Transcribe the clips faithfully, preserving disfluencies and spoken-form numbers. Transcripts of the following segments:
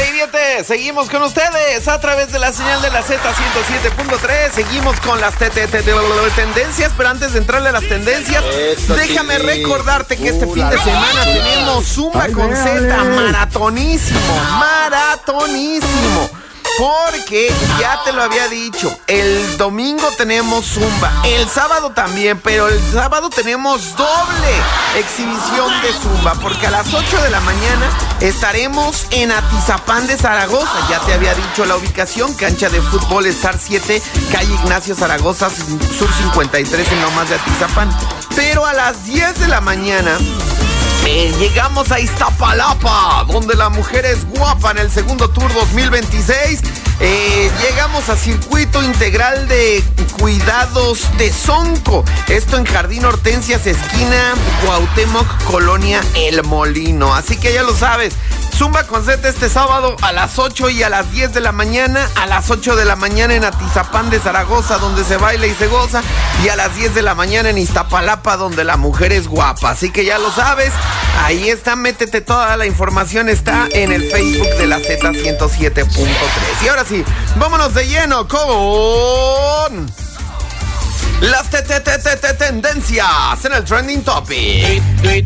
Fíjate, seguimos con ustedes a través de la señal de la Z ciento siete punto tres. Seguimos con las te, te, te, te, tendencias, pero antes de entrarle a las tendencias, Eso déjame sí. recordarte que este uh, fin de semana tenemos Zumba Ay, con Z, maratonísimo, maratonísimo. Porque ya te lo había dicho, el domingo tenemos Zumba, el sábado también, pero el sábado tenemos doble exhibición de Zumba, porque a las ocho de la mañana estaremos en Atizapán de Zaragoza. Ya te había dicho la ubicación, cancha de fútbol Star siete, calle Ignacio Zaragoza, Sur cincuenta y tres, en Lomas de Atizapán. Pero a las diez de la mañana... Eh, llegamos a Iztapalapa, donde la mujer es guapa en el segundo tour dos mil veintiséis. Eh, llegamos a Circuito Integral de Cuidados de Sonco. Esto en Jardín Hortensias, esquina Cuauhtémoc, Colonia El Molino. Así que ya lo sabes, Zumba con Z este sábado a las ocho y a las diez de la mañana. A las ocho de la mañana en Atizapán de Zaragoza, donde se baila y se goza. Y a las diez de la mañana en Iztapalapa, donde la mujer es guapa. Así que ya lo sabes, ahí está, métete, toda la información está en el Facebook de la Z ciento siete punto tres. Y ahora sí, vámonos de lleno con las te te te te te tendencias en el Trending Topic.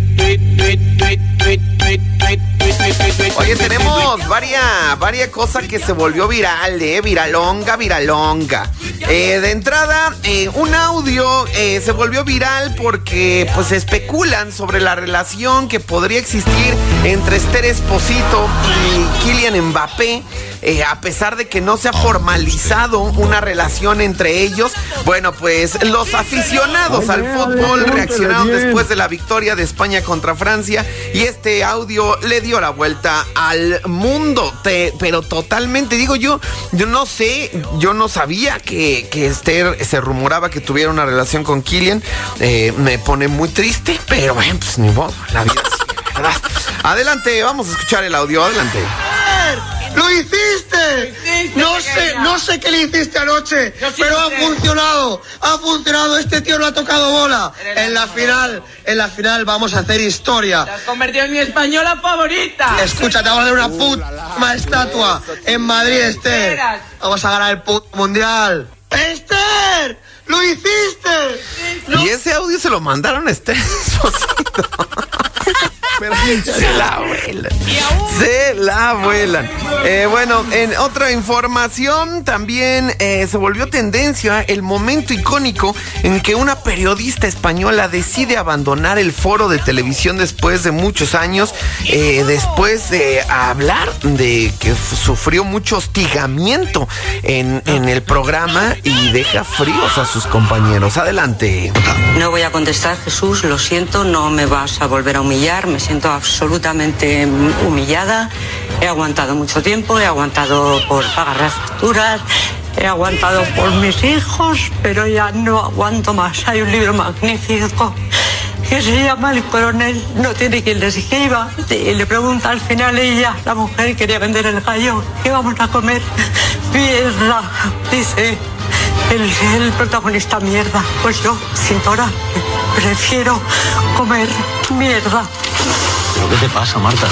Oye, tenemos varias, varias cosas que se volvió viral, eh, viralonga, viralonga. Eh, de entrada, eh, un audio eh, se volvió viral porque pues especulan sobre la relación que podría existir entre Esther Esposito y Kylian Mbappé. Eh, a pesar de que no se ha formalizado una relación entre ellos, bueno, pues los aficionados al fútbol reaccionaron después de la victoria de España contra Francia y este audio le dio la vuelta al mundo. Te, pero totalmente, digo yo, yo no sé, yo no sabía que, que Esther se rumoraba que tuviera una relación con Kylian. Eh, me pone muy triste, pero bueno, pues ni modo, la vida sigue, ¿verdad? Adelante, vamos a escuchar el audio, adelante. ¡Lo hiciste! hiciste no sé, pequeña. no sé qué le hiciste anoche, sí pero ha funcionado, ha funcionado, este tío no ha tocado bola. En la final, en la final vamos a hacer historia. Te has convertido en mi española favorita. Escucha, te vamos a dar una puta estatua en Madrid, Esther. Vamos a ganar el puto mundial. ¡Esther! ¡Lo hiciste! No. Y ese audio se lo mandaron a Esther. Pero se la vuelan. Se la vuelan. Eh, bueno, en otra información también eh, se volvió tendencia el momento icónico en que una periodista española decide abandonar el foro de televisión después de muchos años, eh, después de hablar de que sufrió mucho hostigamiento en, en el programa y deja fríos a sus compañeros. Adelante. No voy a contestar, Jesús, lo siento, no me vas a volver a humillar, me siento absolutamente humillada. He aguantado mucho tiempo, he aguantado por pagar las facturas, he aguantado por mis hijos, pero ya no aguanto más. Hay un libro magnífico que se llama El coronel no tiene quien le escriba, y le pregunta al final ella, la mujer quería vender el gallo, ¿qué vamos a comer? Mierda, dice el, el protagonista, mierda. Pues yo, Cintora, prefiero comer mierda. ¿Pero qué te pasa, Marta?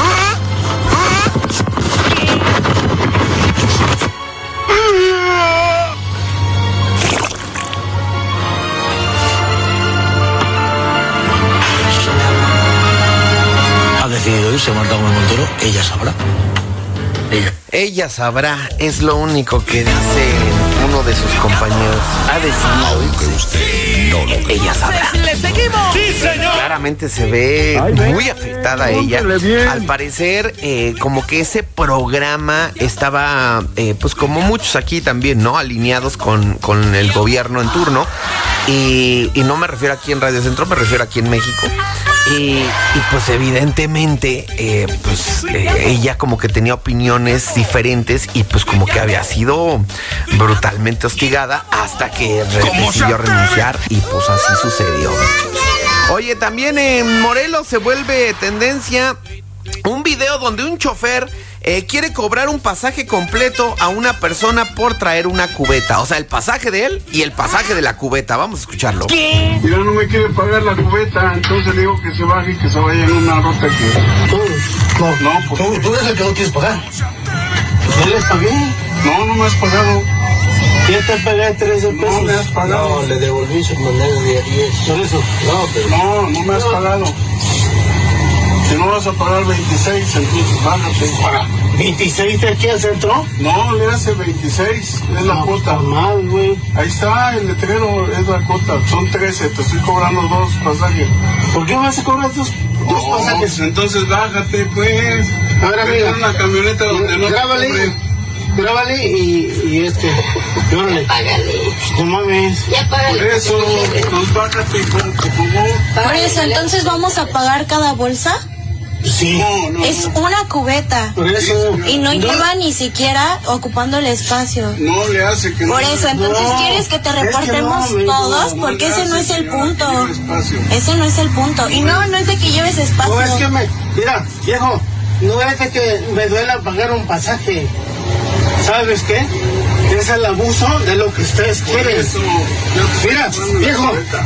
Ha decidido irse Marta Gómez Montero, ella sabrá. Ella. Ella sabrá, es lo único que dice uno de sus compañeros. Ha decidido. Aunque usted no lo cree. Ella sabrá. ¡Le seguimos! ¡Sí, señor! Claramente se ve Ay, muy afectada ella. Al parecer, eh, como que ese programa estaba, eh, pues como muchos aquí también, ¿no? Alineados con, con el gobierno en turno. Y, y no me refiero aquí en Radio Centro, me refiero aquí en México. Y, y pues evidentemente eh, pues eh, ella como que tenía opiniones diferentes y pues como que había sido brutalmente hostigada hasta que re- decidió renunciar y pues así sucedió. Oye, también en Morelos se vuelve tendencia un video donde un chofer Eh, quiere cobrar un pasaje completo a una persona por traer una cubeta. O sea, el pasaje de él y el pasaje de la cubeta. Vamos a escucharlo. ¿Qué? Mira, no me quiere pagar la cubeta, entonces le digo que se baje y que se vaya en una ruta que... No, no, pues... ¿Tú, tú eres el que no quieres pagar? ¿Ya les pagué? No, no me has pagado. ¿Ya te pagué trece pesos? No me has pagado. No, le devolví su moneda de diez. ¿Por eso? No, pero... No, no me has pagado. Si no vas a pagar veintiséis, entonces bájate. ¿Para veintiséis de aquí al centro? No, le hace veintiséis, es la no, cuota. Está mal, güey. Ahí está, el letrero es la cuota. Son trece, te estoy cobrando dos pasajes. ¿Por qué vas a cobrar dos, dos No, pasajes? pues entonces bájate, pues. Ahora, Vete mira. en una camioneta donde no te Grábale, cobre. grábale y, y este. Órale. No mames. Ya Por págale. eso, pues bájate, por favor. Por eso, entonces vamos a pagar cada bolsa. Sí. No, no, Es no. una cubeta. Por eso. Y no lleva ni siquiera ocupando el espacio. No le hace que Por no. eso, entonces, No, ¿quieres que te es que reportemos no, amigo, todos? no Porque le ese no hace es el que punto. lleve espacio. Ese no es el punto. Y no, no es de que lleves espacio. No, es que me. Mira, viejo, no es de que me duela pagar un pasaje. ¿Sabes qué? Es el abuso de lo que ustedes Por quieren. eso, yo te Mira, estoy cobrando la viejo. cubeta.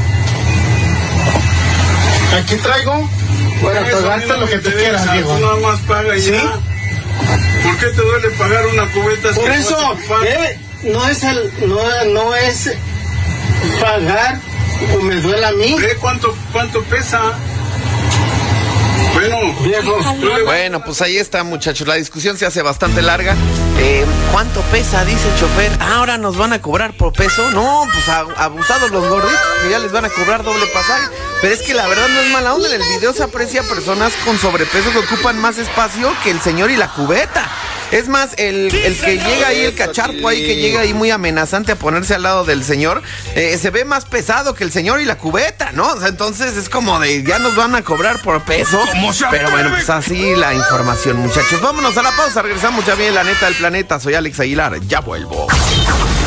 Aquí traigo para Eso, pagarte mira lo que tú te quieras, deja, viejo. Tú nada más paga y ¿Sí? ya. ¿Por qué te duele pagar una cubeta? Por si eso, no vas a ocupar? eh, no es el, no, no es pagar o me duele a mí, Ve cuánto, cuánto pesa. Bueno, viejo. tú le- Bueno, pues ahí está, muchachos. La discusión se hace bastante larga. Eh, ¿Cuánto pesa? Dice el chofer. Ah, ahora nos van a cobrar por peso. No, pues a- abusados los gorditos, que ya les van a cobrar doble pasaje. Pero es que la verdad no es mala onda. En el video se aprecia personas con sobrepeso que ocupan más espacio que el señor y la cubeta. Es más, el, el que llega ahí, el cacharpo ahí, que llega ahí muy amenazante a ponerse al lado del señor, eh, se ve más pesado que el señor y la cubeta, ¿no? O sea, entonces es como de, ya nos van a cobrar por peso. Pero bueno, pues así la información, muchachos. Vámonos a la pausa, regresamos ya bien, la neta del planeta. Soy Alex Aguilar, ya vuelvo.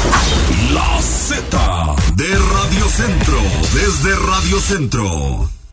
La Z de Radio Centro, desde Radio Centro.